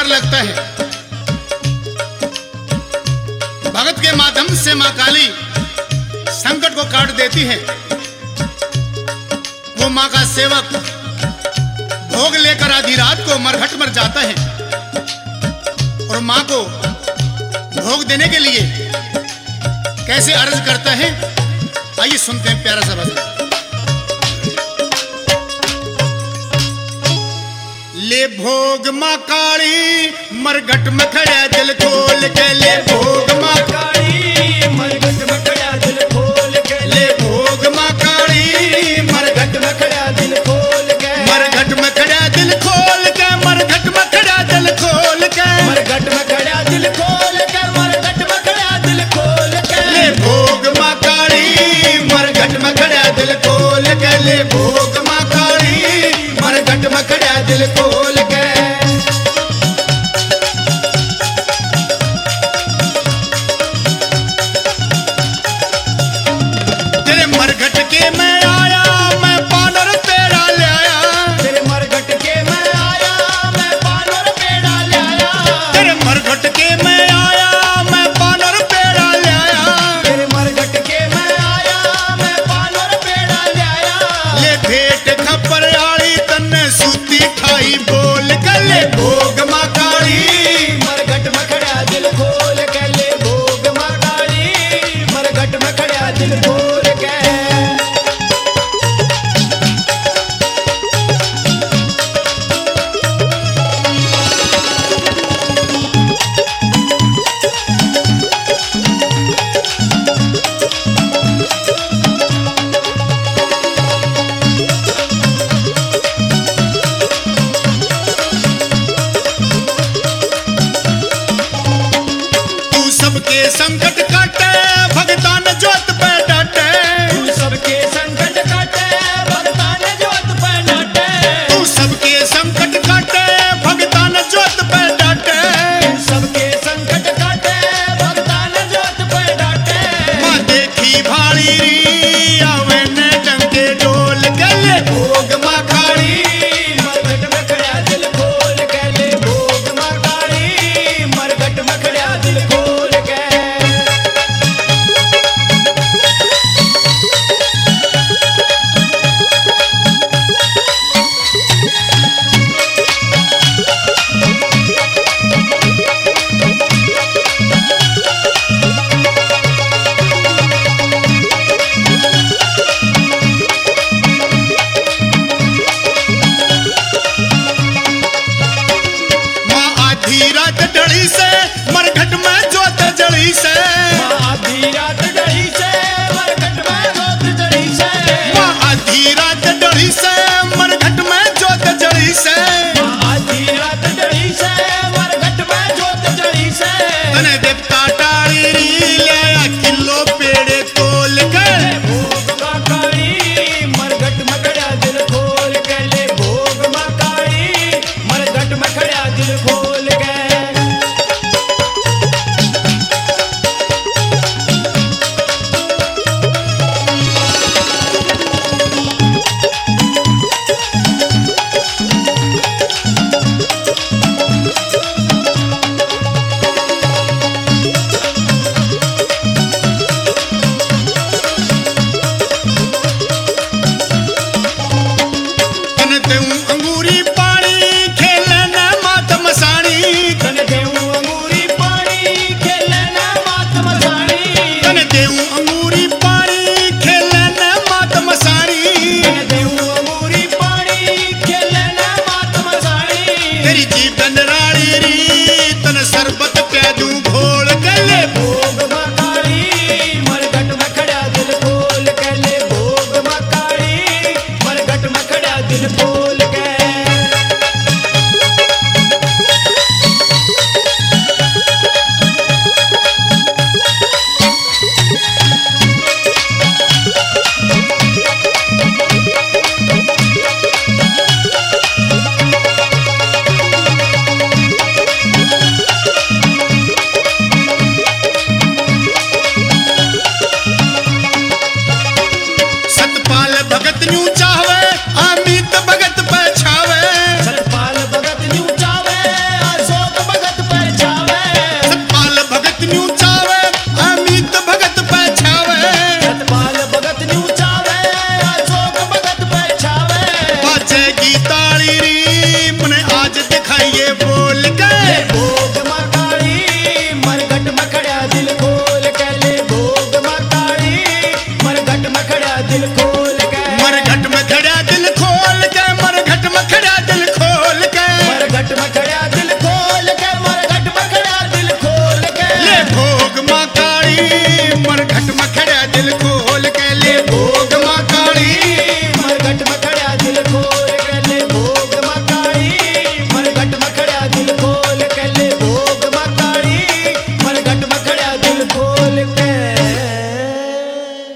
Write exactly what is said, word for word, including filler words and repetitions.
लगता है। भगत के माध्यम से मां काली संकट को काट देती है। वो मां का सेवक भोग लेकर आधी रात को मरघट मर जाता है और मां को भोग देने के लिए कैसे अर्ज करता है, आइए सुनते हैं प्यारा सा भजन। ले भोग मां काली मरघट में खड़ा दिल खोल के, ले भोग मां काली मरघट में खड़ा दिल खोल के, ले भोग मां काली मरघट में खड़ा दिल खोल के, मरघट में खड़ा दिल खोल के, मरघट में खड़ा दिल खोल के, मरघट में खड़ा दिल खोल के, मरघट में खड़ा दिल खोल के, ले भोग मां काली मरघट में खड़ा दिल खोल के, ले भोग मां काली मरघट में खड़ा दिल खोल के। तेरे मरघट के मैं आया, मैं पानर पेड़ा ले आया, तेरे मरघट के मैं आया, मैं पानर पेड़ा ले आया, तेरे मरघट के मैं आया, मैं पानर पेड़ा ले आया, तेरे मरघट के मैं आया, मैं पानर पेड़ा ले आया, ले भेंट खप्पर आली तन्ने सूती खाई बोल के, ले भोग मां काली मरघट में खड़ा दिल खोल के, ले भोग मां काली मरघट में खड़ा दिल खोल के। तू सबके संकट काटे भगतान जोत पे डाटे, तू सबके संकट काटे भगतान जोत पे डाटे, तू सबके संकट काटे भगतान जोत पे डाटे, तू सबके संकट काटे भगतान जोत पे डाटे, मां देखी भाली री आवे ने डंके डोल के, ले भोग मां काली मरघट में खड़ा दिल खोल के, ले भोग मां काली मरघट में खड़ा दिल खोल के। मां आधी रात ढली से मरघट में जोत जली से,